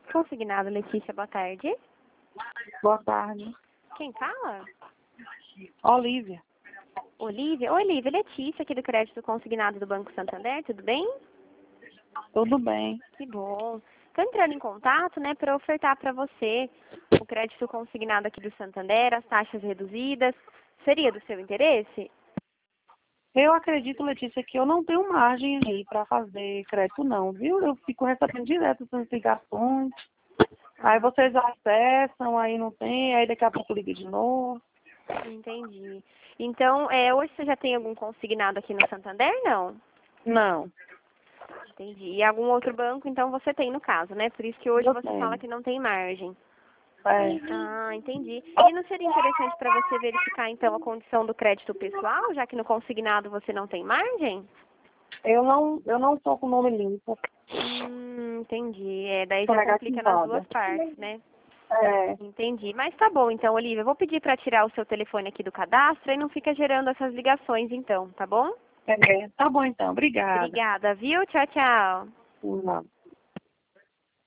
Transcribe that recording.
Consignado, Letícia, boa tarde. Boa tarde. Quem fala? Olívia. Olívia? Oi, Olívia, Letícia, aqui do Crédito Consignado do Banco Santander, tudo bem? Tudo bem. Que bom. Estou entrando em contato, né, para ofertar para você o crédito consignado aqui do Santander, as taxas reduzidas. Seria do seu interesse? Eu acredito, Letícia, que eu não tenho margem aí para fazer crédito não, viu? Eu fico recebendo direto essas ligações. Aí vocês acessam, aí não tem, aí daqui a pouco liga de novo. Entendi. Então, hoje você já tem algum consignado aqui no Santander, não? Não, Entendi. E algum outro banco, então, você tem no caso, né? Por isso que hoje eu você fala tenho. que não tem margem. É. Ah, entendi. E não seria interessante para você verificar, então, a condição do crédito pessoal, já que no consignado você não tem margem? Eu não tô com o nome limpo. Entendi. Daí Tô já complica nas negativada. duas partes, né? É. Entendi. Mas tá bom, então, Olivia, eu vou pedir para tirar o seu telefone aqui do cadastro e não fica gerando essas ligações, então, tá bom? Tá bom então, obrigada. Obrigada, viu? Tchau, tchau. Não.